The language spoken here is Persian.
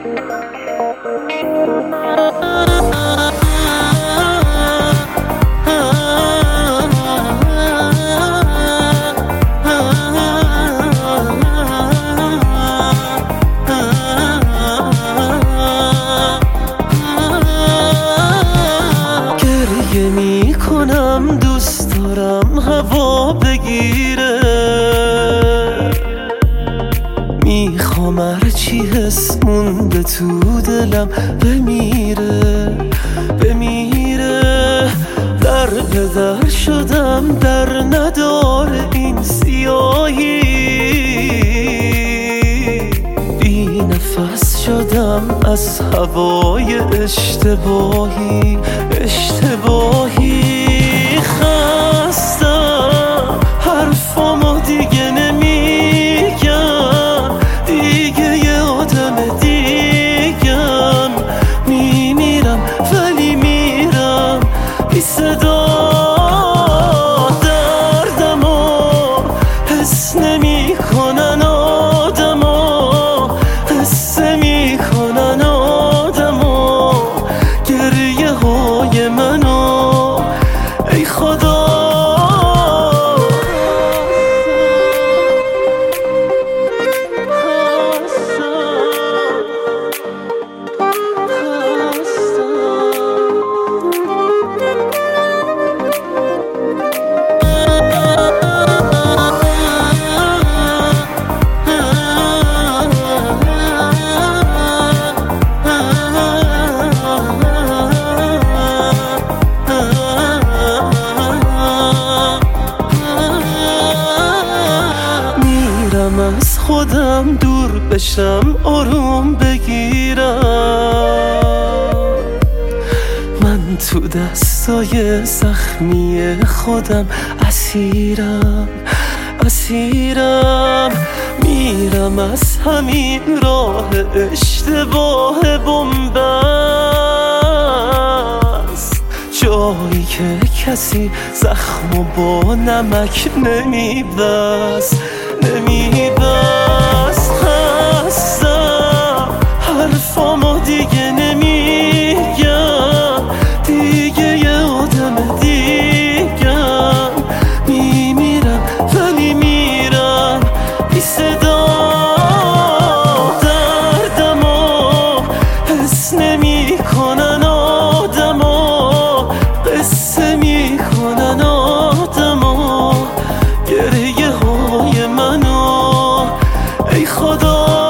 گریه می کنم دوست دارم هوا بگیره، میخوام هرچی حس مونده تو دلم بمیره در به در شدم در نداره این سیاهی، بی نفس شدم از هوای اشتباهی خستم حرفامو دیگه نمیگم، دیگه یه آدم دیگم، میمیرم ولی میرم بی صدا، دردمو حس نمیکنن آدما، قصه میکنن آدما گریه های منو، ای خدا از خودم دور بشم آروم بگیرم، من تو دستای زخمی خودم اسیرم، میرم از همین راه اشتباه بنبست، جایی که کسی زخمو با نمک نمیبست، خستم حرفامو دیگه نمیگم، دیگه یه آدم دیگم، میمیرم ولی میرم بی صدا، دردمو حس نمیکنن آدما، قصه میکنن آدما گریه های منو، ای خدا